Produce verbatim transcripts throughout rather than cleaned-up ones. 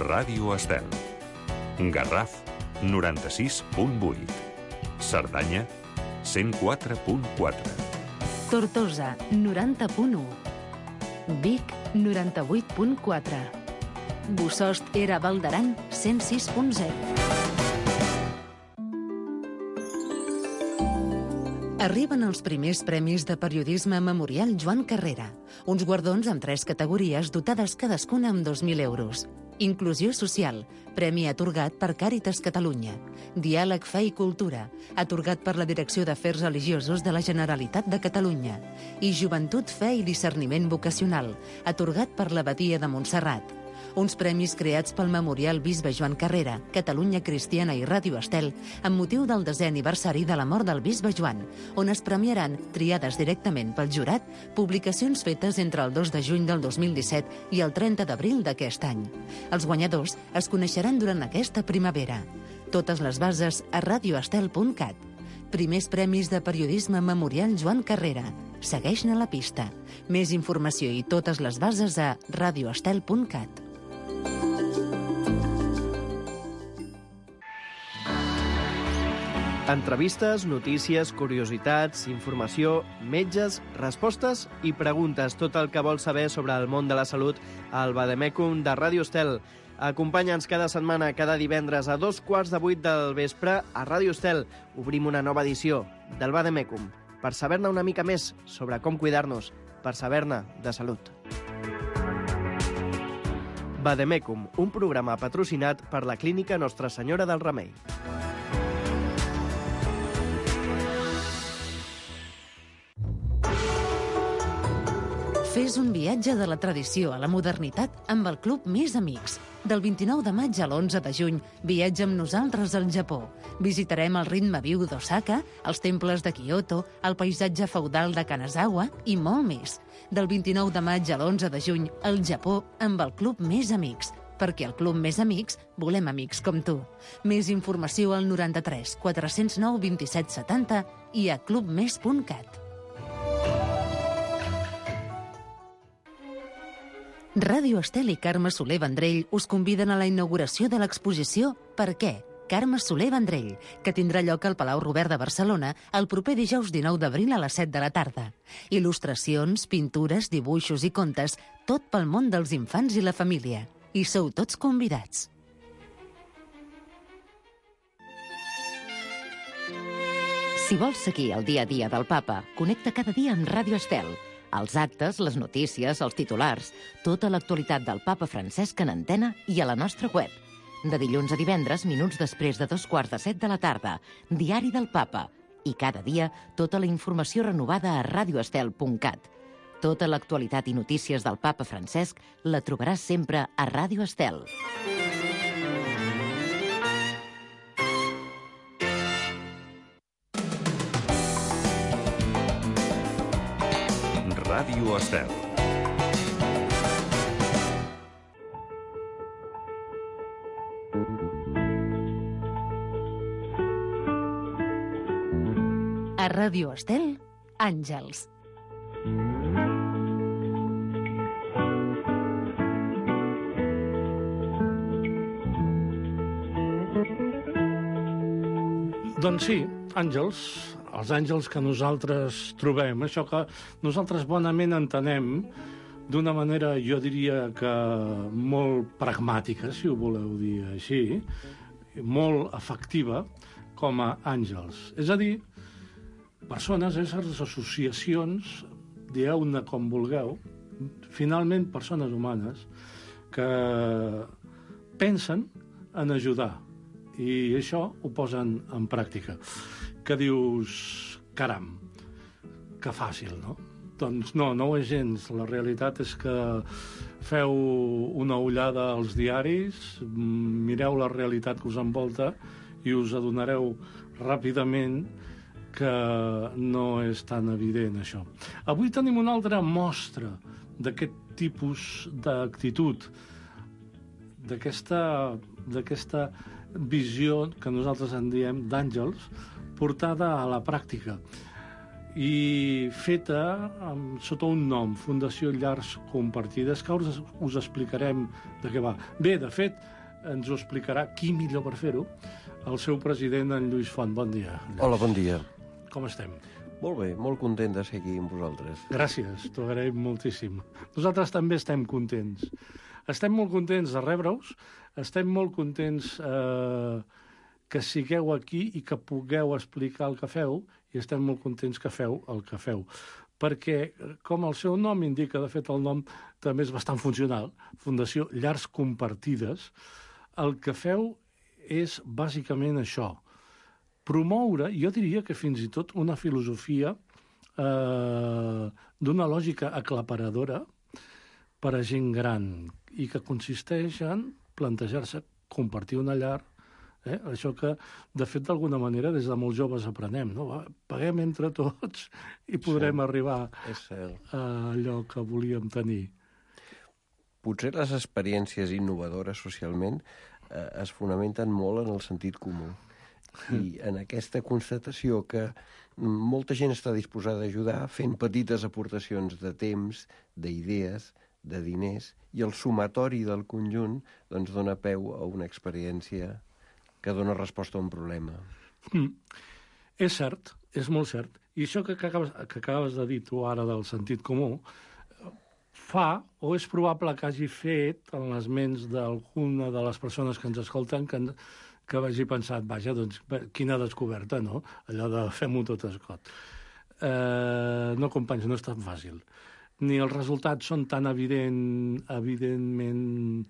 Ràdio Estel. Garraf, noranta-sis punt vuit. Cerdanya, cent quatre punt quatre. Tortosa, noranta punt u. Vic, noranta-vuit punt quatre. Bossòst Era Val d'Aran, cent sis punt zero. Arriben els primers premis de periodisme memorial Joan Carrera, uns guardons amb tres categories dotades cadascuna amb dos mil euros. Inclusió social, premi atorgat per Càritas Catalunya. Diàleg, fe i cultura, atorgat per la Direcció d'Afers Religiosos de la Generalitat de Catalunya. I Joventut, fe i discerniment vocacional, atorgat per l'Abadia de Montserrat. Uns premis creats pel Memorial Bisbe Joan Carrera, Catalunya Cristiana i Ràdio Estel, amb motiu del desè aniversari de la mort del Bisbe Joan, on es premiaran, triades directament pel jurat, publicacions fetes entre el dos de juny del dos mil disset i el trenta d'abril d'aquest any. Els guanyadors es coneixeran durant aquesta primavera. Totes les bases a radioestel punt cat. Primers premis de periodisme memorial Joan Carrera. Segueix-ne la pista. Més informació i totes les bases a radioestel punt cat. Entrevistes, notícies, curiositats, informació, metges, respostes i preguntes. Tot el que vols saber sobre el món de la salut al Vademecum de Ràdio Estel. Acompanya'ns cada setmana, cada divendres a dos quarts de vuit del vespre a Ràdio Estel. Obrim una nova edició del Vademecum per saber-ne una mica més sobre com cuidar-nos, per saber-ne de salut. Vademecum, un programa patrocinat per la Clínica Nostra Senyora del Remei. Fes un viatge de la tradició a la modernitat amb el Club Més Amics. Del vint-i-nou de maig a l'onze de juny, viatja amb nosaltres al Japó. Visitarem el ritme viu d'Osaka, els temples de Kyoto, el paisatge feudal de Kanazawa i molt més. Del vint-i-nou de maig a l'onze de juny, al Japó amb el Club Més Amics. Perquè al Club Més Amics volem amics com tu. Més informació al noranta-tres quatre-cents nou vint-i-set setanta i a clubmes punt cat. Ràdio Estel i Carme Soler Vendrell us conviden a la inauguració de l'exposició Per què? Carme Soler Vendrell, que tindrà lloc al Palau Robert de Barcelona el proper dijous dinou d'abril a les set de la tarda. Il·lustracions, pintures, dibuixos i contes, tot pel món dels infants i la família. I sou tots convidats. Si vols seguir el dia a dia del Papa, connecta cada dia amb Ràdio Estel. Els actes, les notícies, els titulars, tota l'actualitat del Papa Francesc en antena i a la nostra web. De dilluns a divendres, minuts després de dos quarts de set de la tarda, Diari del Papa. I cada dia, tota la informació renovada a radioestel punt cat. Tota l'actualitat i notícies del Papa Francesc la trobaràs sempre a Ràdio Estel. Ràdio Estel. A Ràdio Estel, Àngels. Doncs sí, àngels, els àngels que nosaltres trobem, això que nosaltres bonament entenem d'una manera, jo diria que molt pragmàtica, si ho voleu dir així, molt efectiva, com a àngels. És a dir, persones, éssers, associacions, dieu-ne com vulgueu, finalment persones humanes que pensen en ajudar i això ho posen en pràctica. Que dius, caram, que fàcil, no? Doncs no, no ho és gens. La realitat és que feu una ullada als diaris, mireu la realitat que us envolta i us adonareu ràpidament que no és tan evident, això. Avui tenim una altra mostra d'aquest tipus d'actitud, d'aquesta, d'aquesta visió que nosaltres en diem d'àngels, portada a la pràctica i feta amb, sota un nom, Fundació Llars Compartides, que us, us explicarem de què va. Bé, de fet, ens ho explicarà, qui millor per fer-ho, el seu president, en Lluís Font. Bon dia. Lluís. Hola, bon dia. Com estem? Molt bé, molt content de ser aquí amb vosaltres. Gràcies, t'ho agraïm moltíssim. Nosaltres també estem contents. Estem molt contents de rebre-us, estem molt contents eh, que sigueu aquí i que pugueu explicar el que feu, i estem molt contents que feu el que feu. Perquè, com el seu nom indica, de fet el nom també és bastant funcional, Fundació Llars Compartides, el que feu és bàsicament això, promoure, jo diria que fins i tot una filosofia eh, d'una lògica aclaparadora per a gent gran i que consisteix en plantejar-se compartir una llar, eh? Això que, de fet, d'alguna manera, des de molt joves aprenem, no? Va, paguem entre tots i podrem sí, arribar a allò que volíem tenir. Potser les experiències innovadores socialment eh, es fonamenten molt en el sentit comú. I en aquesta constatació que molta gent està disposada a ajudar fent petites aportacions de temps, d'idees, de diners, i el sumatori del conjunt doncs, dona peu a una experiència que dona resposta a un problema. Mm. És cert, és molt cert. I això que acabes, que acabes de dir tu ara del sentit comú, fa, o és probable que hagi fet en les ments d'alguna de les persones que ens escolten que, que hagi pensat, vaja, doncs, quina descoberta, no? Allò de fem-ho tot escot. Eh, no, companys, no és tan fàcil. Ni els resultats són tan evident, evidentment,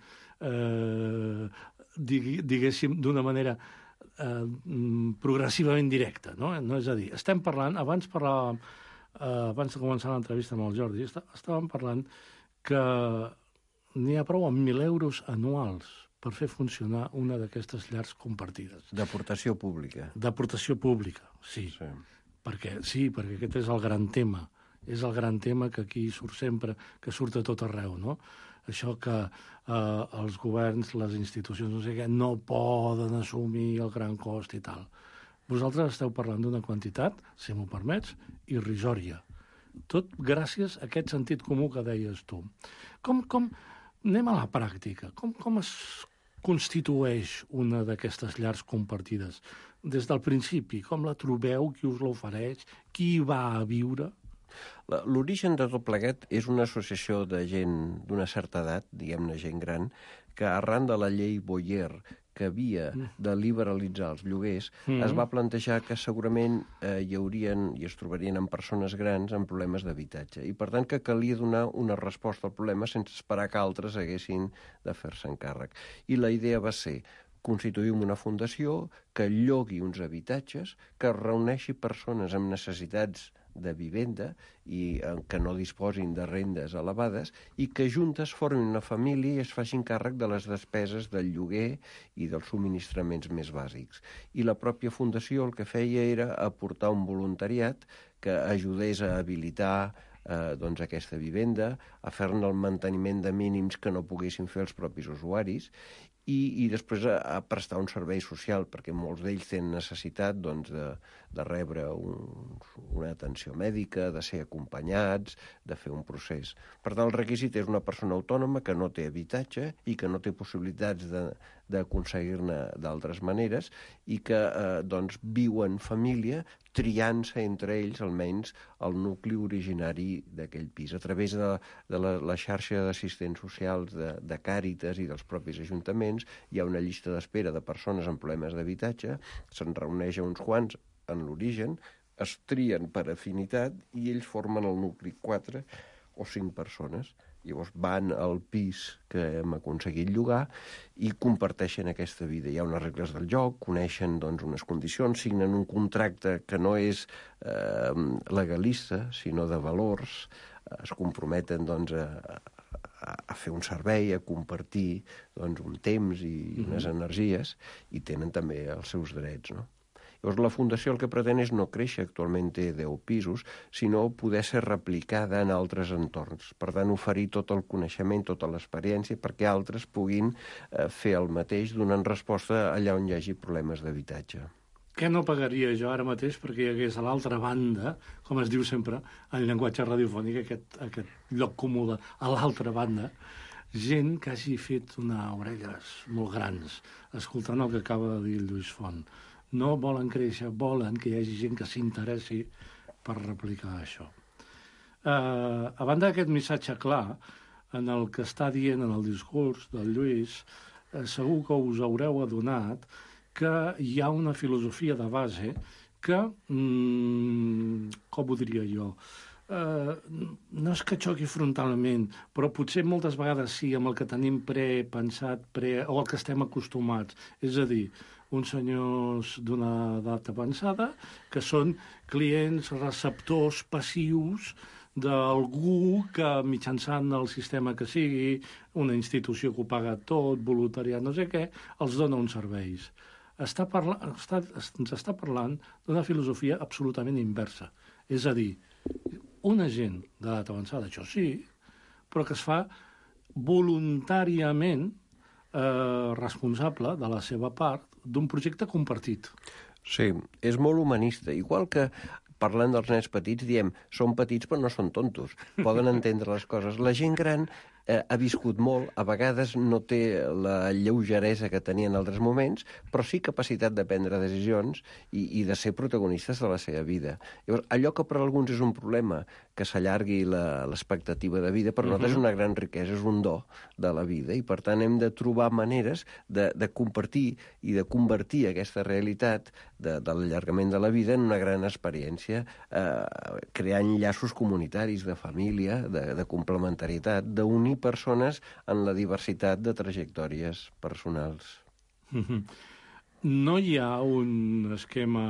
eh, diguéssim, d'una manera eh, progressivament directa, no? No? És a dir, estem parlant, abans parlàvem, eh, abans de començar l'entrevista amb el Jordi, estàvem parlant que n'hi ha prou amb mil euros anuals per fer funcionar una d'aquestes llars compartides. D'aportació pública. D'aportació pública, sí. sí. Perquè, sí, perquè aquest és el gran tema. És el gran tema que aquí surt sempre, que surt a tot arreu, no? Això que eh, els governs, les institucions, no sé què, no poden assumir el gran cost i tal. Vosaltres esteu parlant d'una quantitat, si m'ho permets, irrisòria. Tot gràcies a aquest sentit comú que deies tu. Com, com, anem a la pràctica. Com, com es constitueix una d'aquestes llars compartides? Des del principi, com la trobeu, qui us l'ofereix, qui hi va a viure? L'origen de tot plegat és una associació de gent d'una certa edat, diguem-ne gent gran, que arran de la llei Boyer, que havia de liberalitzar els lloguers, mm. es va plantejar que segurament eh, hi haurien i es trobarien amb persones grans amb problemes d'habitatge. I per tant que calia donar una resposta al problema sense esperar que altres haguessin de fer-se encàrrec. I la idea va ser constituir una fundació que llogui uns habitatges, que reuneixi persones amb necessitats de vivenda i que no disposin de rendes elevades i que juntes formin una família i es facin càrrec de les despeses del lloguer i dels subministraments més bàsics. I la pròpia fundació el que feia era aportar un voluntariat que ajudés a habilitar eh, doncs aquesta vivenda, a fer-ne el manteniment de mínims que no poguessin fer els propis usuaris i, i després a, a prestar un servei social, perquè molts d'ells tenen necessitat doncs, de, de rebre un, una atenció mèdica, de ser acompanyats, de fer un procés. Per tant, el requisit és una persona autònoma que no té habitatge i que no té possibilitats de, d'aconseguir-ne d'altres maneres i que eh, doncs, viu en família triant-se entre ells almenys el nucli originari d'aquell pis. A través de, de la, la xarxa d'assistents socials de, de Càritas i dels propis ajuntaments hi ha una llista d'espera de persones amb problemes d'habitatge, se'n reuneix a uns quants en l'origen, es trien per afinitat i ells formen el nucli quatre o cinc persones. Llavors van al pis que hem aconseguit llogar i comparteixen aquesta vida. Hi ha unes regles del joc, coneixen doncs, unes condicions, signen un contracte que no és eh, legalista, sinó de valors, es comprometen doncs, a, a, a fer un servei, a compartir doncs, un temps i unes mm-hmm. energies, i tenen també els seus drets, no? Llavors, la Fundació el que pretén és no créixer, actualment té deu pisos, sinó poder ser replicada en altres entorns. Per tant, oferir tot el coneixement, tota l'experiència, perquè altres puguin eh, fer el mateix donant resposta allà on hi hagi problemes d'habitatge. Què no pagaria jo ara mateix perquè hi hagués a l'altra banda, com es diu sempre en llenguatge radiofònic, aquest, aquest lloc comú de a l'altra banda, gent que hagi fet una orelles molt grans, escoltant el que acaba de dir el Lluís Font. No volen créixer, volen que hi hagi gent que s'interessi per replicar això. Uh, a banda d'aquest missatge clar, en el que està dient en el discurs del Lluís, uh, segur que us haureu adonat que hi ha una filosofia de base que, mm, com ho diria jo, uh, no és que xoqui frontalment, però potser moltes vegades sí amb el que tenim prepensat, pre, o el que estem acostumats. És a dir, uns senyors d'una edat avançada que són clients, receptors passius d'algú que mitjançant el sistema que sigui, una institució que ho paga tot, voluntariat, no sé què, els dona uns serveis. Està parla... està... ens està parlant d'una filosofia absolutament inversa. És a dir, una gent d'edat avançada, això sí, però que es fa voluntàriament eh, responsable de la seva part d'un projecte compartit. Sí, és molt humanista. Igual que parlant dels nens petits, diem, són petits però no són tontos, poden entendre les coses. La gent gran eh, ha viscut molt, a vegades no té la lleugeresa que tenia en altres moments, però sí capacitat de prendre decisions i, i de ser protagonistes de la seva vida. Llavors, allò que per alguns és un problema, que s'allargui l'expectativa de vida, per uh-huh. nosaltres és una gran riquesa, és un do de la vida, i per tant hem de trobar maneres de, de compartir i de convertir aquesta realitat de, de l'allargament de la vida en una gran experiència, eh, creant llaços comunitaris de família, de, de complementarietat, d'unir persones en la diversitat de trajectòries personals. Uh-huh. No hi ha un esquema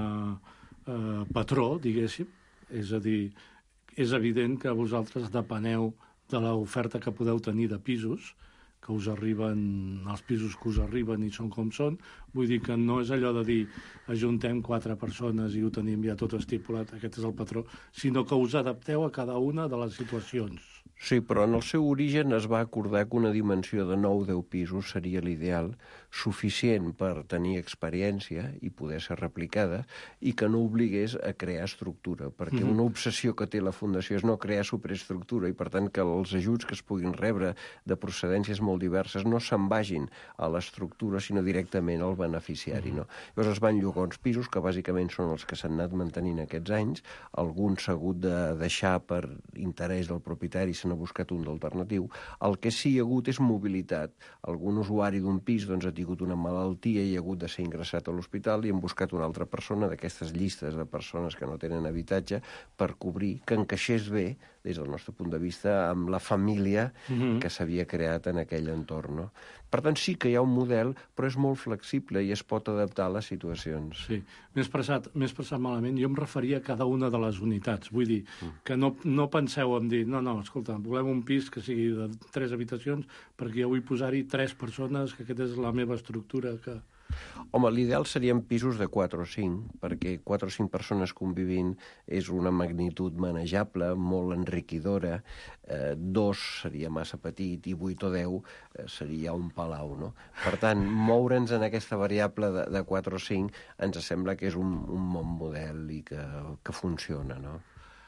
eh, patró, diguéssim, és a dir, és evident que vosaltres depeneu de l'oferta que podeu tenir de pisos, que us arriben, els pisos que us arriben i són com són. Vull dir que no és allò de dir ajuntem quatre persones i ho tenim ja tot estipulat, aquest és el patró, sinó que us adapteu a cada una de les situacions. Sí, però en el seu origen es va acordar que una dimensió de nou o deu pisos seria l'ideal, suficient per tenir experiència i poder ser replicada, i que no obligués a crear estructura, perquè mm-hmm. una obsessió que té la Fundació és no crear superestructura, i per tant que els ajuts que es puguin rebre de procedències molt diverses no se'n vagin a l'estructura, sinó directament al beneficiari. Mm-hmm. No? Llavors es van llogar uns pisos, que bàsicament són els que s'han anat mantenint aquests anys, alguns s'ha hagut de deixar per interès del propietari, s'ha buscat un d'alternatiu. El que sí hi ha hagut és mobilitat. Algun usuari d'un pis doncs, ha tingut una malaltia i ha hagut de ser ingressat a l'hospital i han buscat una altra persona d'aquestes llistes de persones que no tenen habitatge per cobrir, que encaixés bé, des del nostre punt de vista, amb la família mm-hmm. que s'havia creat en aquell entorn. No? Per tant, sí que hi ha un model, però és molt flexible i es pot adaptar a les situacions. Sí, m'he expressat, m'he expressat malament. Jo em referia a cada una de les unitats. Vull dir, mm. que no, no penseu en dir, no, no, escolta, volem un pis que sigui de tres habitacions perquè jo vull posar-hi tres persones, que aquesta és la meva estructura. Que... Home, l'ideal serien pisos de quatre o cinc, perquè quatre o cinc persones convivint és una magnitud manejable, molt enriquidora. Eh, dos seria massa petit i vuit o deu eh, seria un palau, no? Per tant, moure'ns en aquesta variable de, de quatre o cinc ens sembla que és un, un bon model i que, que funciona, no?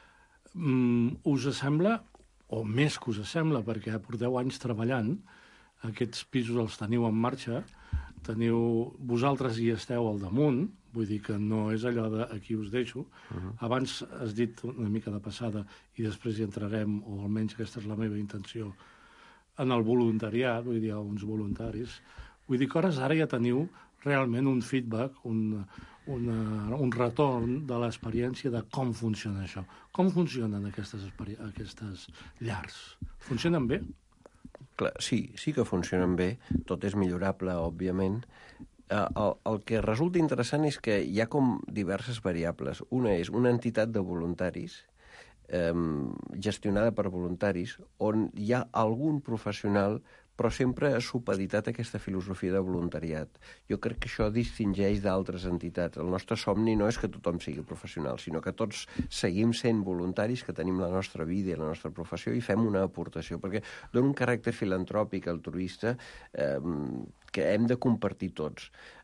Mm, us sembla, o més que us sembla, perquè porteu anys treballant, aquests pisos els teniu en marxa, teniu, vosaltres hi esteu al damunt, vull dir que no és allò de aquí us deixo. Uh-huh. Abans has dit una mica de passada, i després hi entrarem, o almenys aquesta és la meva intenció, en el voluntariat, vull dir, uns voluntaris. Vull dir que hores ara ja teniu realment un feedback, un, una, un retorn de l'experiència de com funciona això. Com funcionen aquestes, aquestes llars? Funcionen bé? Clar, sí, sí que funcionen bé, tot és millorable, òbviament. Eh, el, el que resulta interessant és que hi ha com diverses variables. Una és una entitat de voluntaris, eh, gestionada per voluntaris, on hi ha algun professional, però sempre ha supeditat aquesta filosofia de voluntariat. Jo crec que això distingeix d'altres entitats. El nostre somni no és que tothom sigui professional, sinó que tots seguim sent voluntaris, que tenim la nostra vida i la nostra professió i fem una aportació, perquè dona un caràcter filantròpic, altruista, eh, que hem de compartir tots.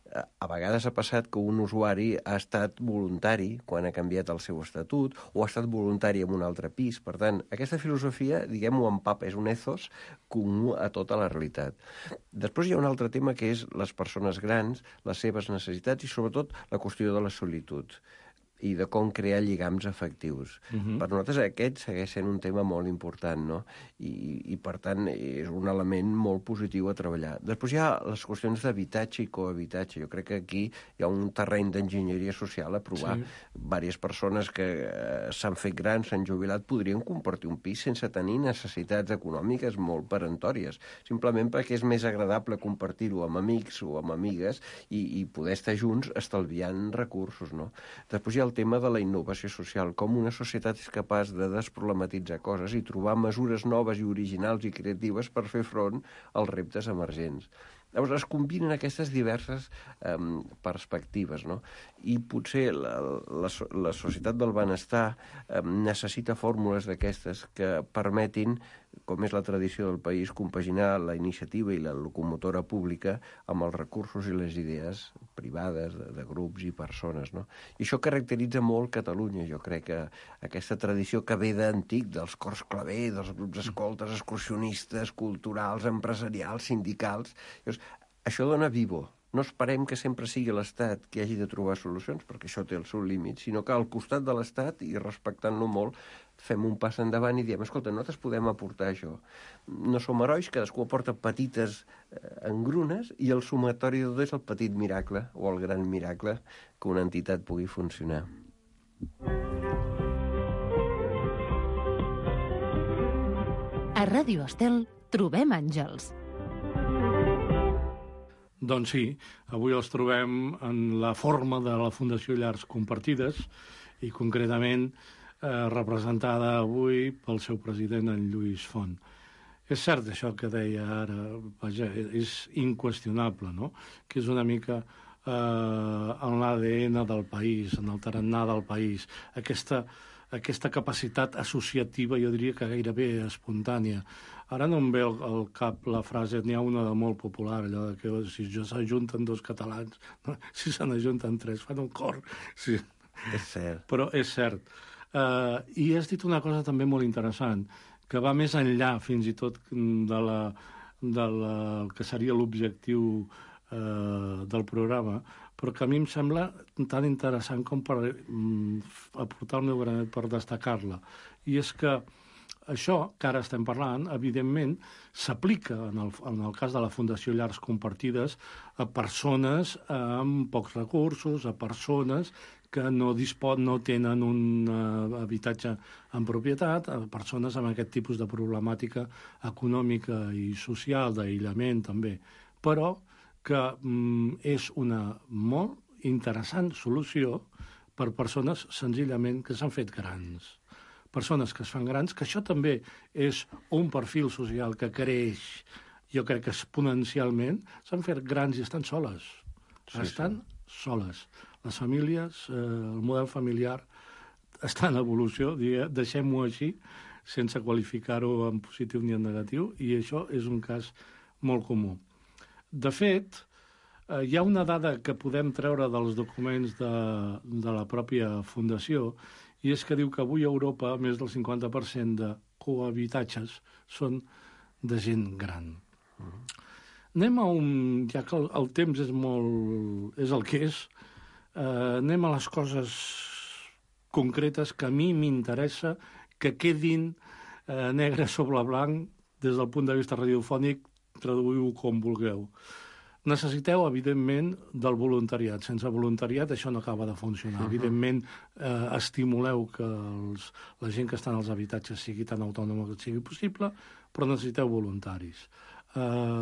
A vegades ha passat que un usuari ha estat voluntari quan ha canviat el seu estatut o ha estat voluntari en un altre pis. Per tant, aquesta filosofia, diguem-ho en pap, és un ethos comú a tota la realitat. Després hi ha un altre tema que és les persones grans, les seves necessitats i sobretot la qüestió de la solitud i de com crear lligams afectius. Uh-huh. Per nosaltres aquest segueix sent un tema molt important, no? I, i per tant és un element molt positiu a treballar. Després hi ha les qüestions d'habitatge i cohabitatge. Jo crec que aquí hi ha un terreny d'enginyeria social a provar. Sí. Vàries persones que eh, s'han fet grans, s'han jubilat, podrien compartir un pis sense tenir necessitats econòmiques molt peremptòries, simplement perquè és més agradable compartir-ho amb amics o amb amigues i, i poder estar junts estalviant recursos, no? Després hi ha el tema de la innovació social, com una societat és capaç de desproblematitzar coses i trobar mesures noves i originals i creatives per fer front als reptes emergents. Llavors es combinen aquestes diverses eh, perspectives, no? I potser la, la, la societat del benestar eh, necessita fórmules d'aquestes que permetin, com és la tradició del país, compaginar la iniciativa i la locomotora pública amb els recursos i les idees privades de, de grups i persones, no? I això caracteritza molt Catalunya. Jo crec que aquesta tradició que ve d'antic, dels cors claver, dels grups escoltes, excursionistes, culturals, empresarials, sindicals, llavors, això dona vivo. No esperem que sempre sigui l'Estat qui hagi de trobar solucions, perquè això té el seu límit, sinó que al costat de l'Estat, i respectant-lo molt, fem un pas endavant i diem, escolta, nosaltres podem aportar això. No som herois, cadascú aporta petites eh, engrunes i el sumatori de tot és el petit miracle o el gran miracle que una entitat pugui funcionar. A Ràdio Estel trobem àngels. Doncs sí, avui els trobem en la forma de la Fundació Llars Compartides i concretament eh, representada avui pel seu president, en Lluís Font. És cert això que deia ara, vaja, és inqüestionable, no? Que és una mica eh, en l'A D N del país, en el tarannà del país, aquesta, aquesta capacitat associativa, jo diria que gairebé espontània. Ara no em ve al, al cap la frase, n'hi ha una de molt popular, allò de que si s'ajunten dos catalans, no? Si se n'ajunten tres, fan un cor. Sí. És cert. Però és cert. Uh, I has dit una cosa també molt interessant, que va més enllà, fins i tot, de la, de la, que seria l'objectiu uh, del programa, però que a mi em sembla tan interessant com per um, aportar el meu granet per destacar-la. I és que això que ara estem parlant, evidentment, s'aplica en el, en el cas de la Fundació Llars Compartides a persones amb pocs recursos, a persones que no dispon, no tenen un uh, habitatge en propietat, a persones amb aquest tipus de problemàtica econòmica i social, d'aïllament també, però que um, és una molt interessant solució per persones senzillament que s'han fet grans. Persones que es fan grans, que això també és un perfil social que creix, jo crec que exponencialment, s'han fet grans i estan soles. Sí, estan sí. soles. Les famílies, eh, el model familiar està en evolució, deixem-ho així, sense qualificar-ho en positiu ni en negatiu, i això és un cas molt comú. De fet, eh, hi ha una dada que podem treure dels documents de, de la pròpia Fundació, i és que diu que avui a Europa més del cinquanta per cent de cohabitatges són de gent gran. Uh-huh. Anem a un... ja que el, el temps és molt... és el que és, eh, anem a les coses concretes que a mi m'interessa que quedin eh, negre sobre blanc des del punt de vista radiofònic, traduïu-ho com vulgueu. Necessiteu, evidentment, del voluntariat. Sense voluntariat això no acaba de funcionar. Uh-huh. Evidentment, eh, estimuleu que els, la gent que està en els habitatges sigui tan autònoma que sigui possible, però necessiteu voluntaris. Eh,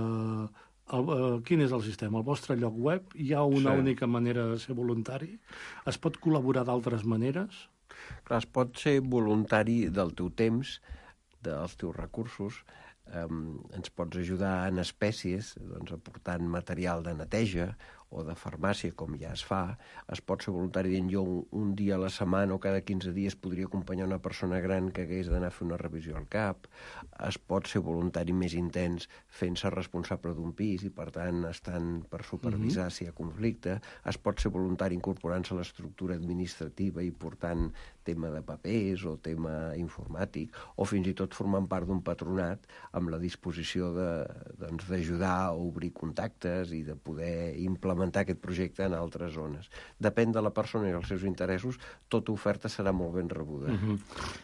el, eh, quin és el sistema? Al vostre lloc web hi ha una sí. única manera de ser voluntari? Es pot col·laborar d'altres maneres? Clar, es pot ser voluntari del teu temps, dels teus recursos. Um, ens pots ajudar en espècies, doncs, aportant material de neteja o de farmàcia, com ja es fa. Es pot ser voluntari dient jo un, un dia a la setmana o cada quinze dies podria acompanyar una persona gran que hagués d'anar a fer una revisió al cap. Es pot ser voluntari més intens fent-se responsable d'un pis i, per tant, estant per supervisar mm-hmm. si hi ha conflicte. Es pot ser voluntari incorporant-se a l'estructura administrativa i portant tema de papers o tema informàtic, o fins i tot formant part d'un patronat amb la disposició de, doncs, d'ajudar a obrir contactes i de poder implementar aquest projecte en altres zones. Depèn de la persona i els seus interessos, tota oferta serà molt ben rebuda. Mm-hmm.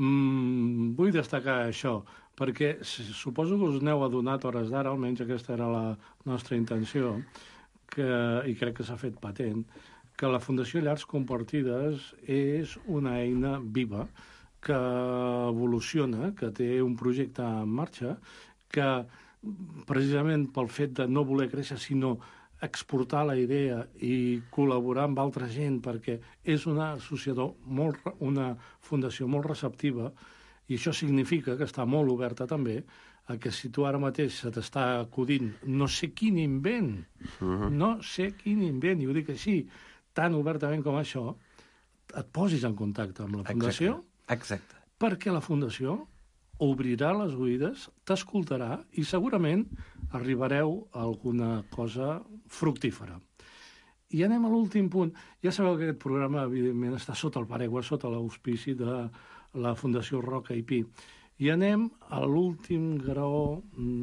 Mm, vull destacar això, perquè suposo que us n'heu adonat hores d'ara, almenys aquesta era la nostra intenció, que, i crec que s'ha fet patent, que la Fundació Llars Compartides és una eina viva que evoluciona, que té un projecte en marxa, que precisament pel fet de no voler créixer, sinó exportar la idea i col·laborar amb altra gent, perquè és una associació, molt, una fundació molt receptiva, i això significa que està molt oberta també a que si tu ara mateix se t'està acudint no sé quin invent, uh-huh. no sé quin invent, i ho dic així, tan obertament com això, et posis en contacte amb la Fundació. Exacte. Exacte. Perquè la Fundació obrirà les oïdes, t'escoltarà i segurament arribareu a alguna cosa fructífera. I anem a l'últim punt. Ja sabeu que aquest programa, evidentment, està sota el paraigua, sota l'auspici de la Fundació Roca i Pi. I anem a l'últim graó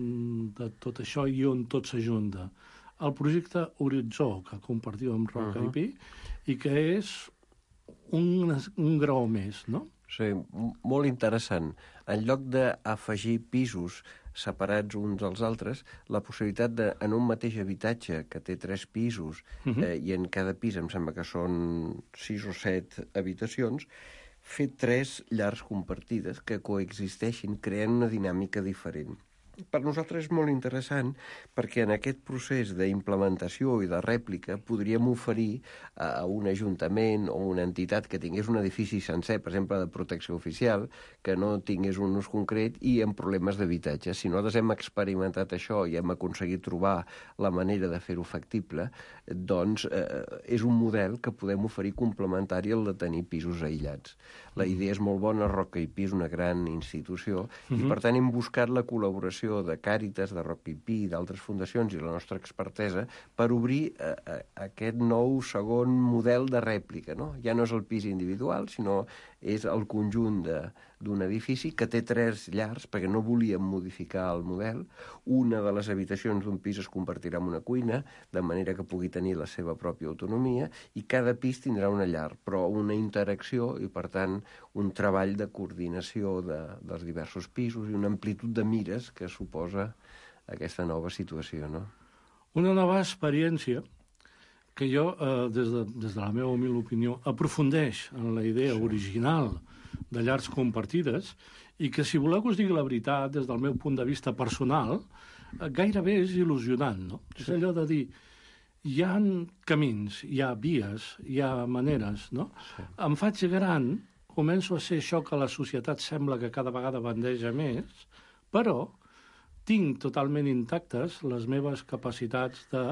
de tot això i on tot s'ajunta. El projecte Horitzó, que compartiu amb Roca uh-huh. i Pi, i que és un, un graó més, no? Sí, molt interessant. En lloc d'afegir pisos separats uns dels altres, la possibilitat de, en un mateix habitatge que té tres pisos, uh-huh. eh, i en cada pis em sembla que són sis o set habitacions, fer tres llars compartides que coexisteixin creant una dinàmica diferent. Per nosaltres és molt interessant perquè en aquest procés d'implementació i de rèplica podríem oferir a un ajuntament o una entitat que tingués un edifici sencer, per exemple, de protecció oficial, que no tingués un ús concret i amb problemes d'habitatge. Si nosaltres hem experimentat això i hem aconseguit trobar la manera de fer-ho factible, doncs eh, és un model que podem oferir complementari al de tenir pisos aïllats. La idea és molt bona, Roca i Pi és una gran institució, uh-huh. i per tant hem buscat la col·laboració de Càritas, de Roca i Pi i d'altres fundacions i la nostra expertesa per obrir eh, eh, aquest nou segon model de rèplica, no? Ja no és el pis individual, sinó és el conjunt d'un edifici que té tres llars, perquè no volíem modificar el model. Una de les habitacions d'un pis es compartirà amb una cuina, de manera que pugui tenir la seva pròpia autonomia, i cada pis tindrà una llar, però una interacció i, per tant, un treball de coordinació de, dels diversos pisos i una amplitud de mires que suposa aquesta nova situació, no? Una nova experiència que jo, eh, des, de, des de la meva humil opinió, aprofundeix en la idea sí. original de llars compartides i que, si voleu que us digui la veritat, des del meu punt de vista personal, eh, gairebé és il·lusionant, no? Sí. És allò de dir, hi ha camins, hi ha vies, hi ha maneres, no? Sí. Em faig gran, començo a ser això que la societat sembla que cada vegada bandeja més, però tinc totalment intactes les meves capacitats de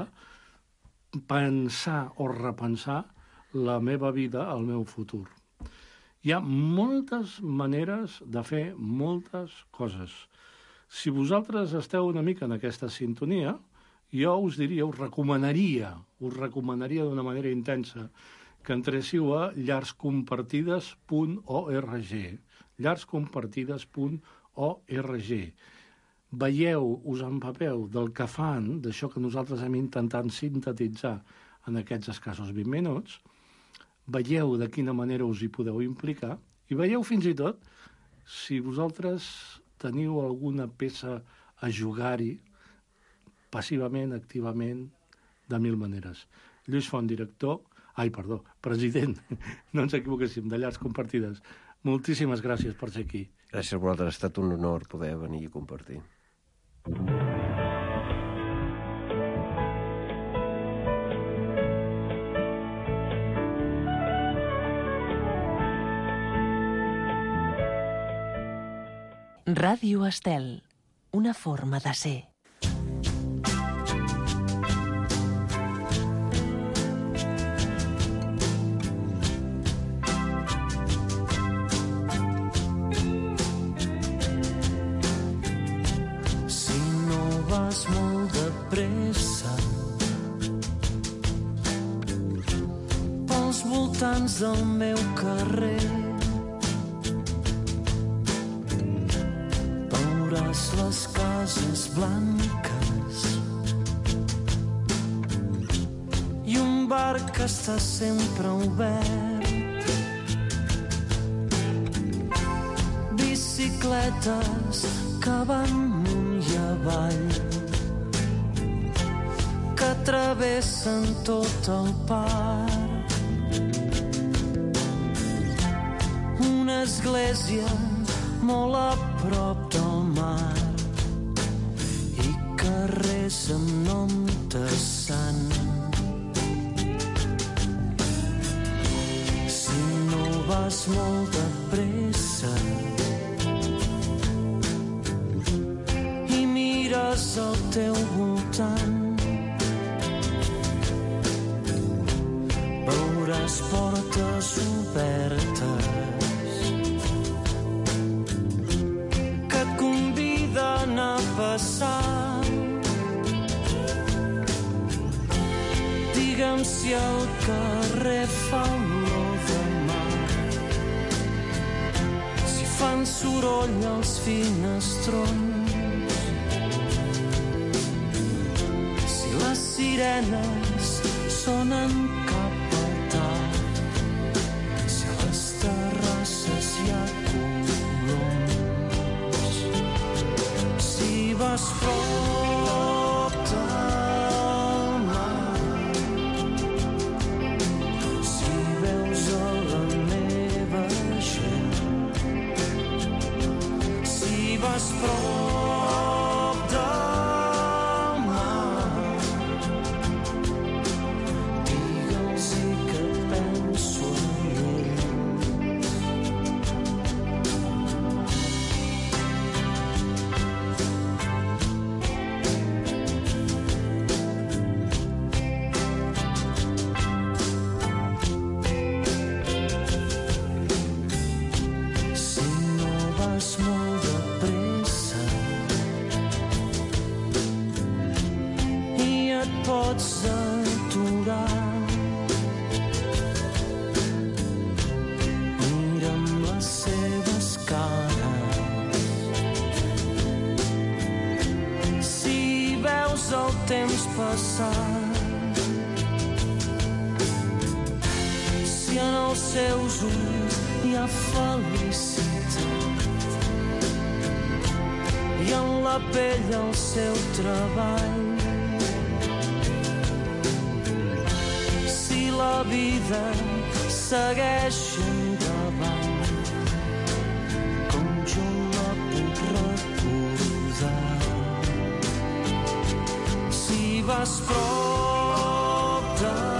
pensar o repensar la meva vida, el meu futur. Hi ha moltes maneres de fer moltes coses. Si vosaltres esteu una mica en aquesta sintonia, jo us diria, us recomanaria, us recomanaria d'una manera intensa que entréssiu a llars compartides punt org, llars compartides punt org. Veieu, us empapeu del que fan, d'això que nosaltres hem intentat sintetitzar en aquests escassos vint minuts, veieu de quina manera us hi podeu implicar i veieu fins i tot si vosaltres teniu alguna peça a jugar-hi passivament, activament, de mil maneres. Lluís Font, director, ai, perdó, president, no ens equivoquéssim, de Llars Compartides. Moltíssimes gràcies per ser aquí. Gràcies a vosaltres, ha estat un honor poder venir i compartir. Ràdio Estel, una forma de ser. voltants del meu carrer. Veuràs les cases blanques i un bar que està sempre obert. Bicicletes que van amunt i avall, que travessen tot el parc. Una església molt a prop del mar i carrers amb nom de sant. Si no vas molt de pressa i mires al teu voltant, veuràs portes obertes que et conviden a passar. Digue'm si al carrer fa olor de mar, si fan soroll els finestrons, si les sirenes sonen cap al tard, si a les terrasses hi ha coloms, si vas prop del mar, si veus a la meva gent, si vas prop del mar, digue'ls-hi que penso en ells. Si no vas molt de pressa i et pots aturar, mira'm les seves cares. Si veus el temps passar, si en els seus ulls hi ha felicitat i en la pell el seu treball, si la vida segueix endavant com jo la puc recordar, si vas prop de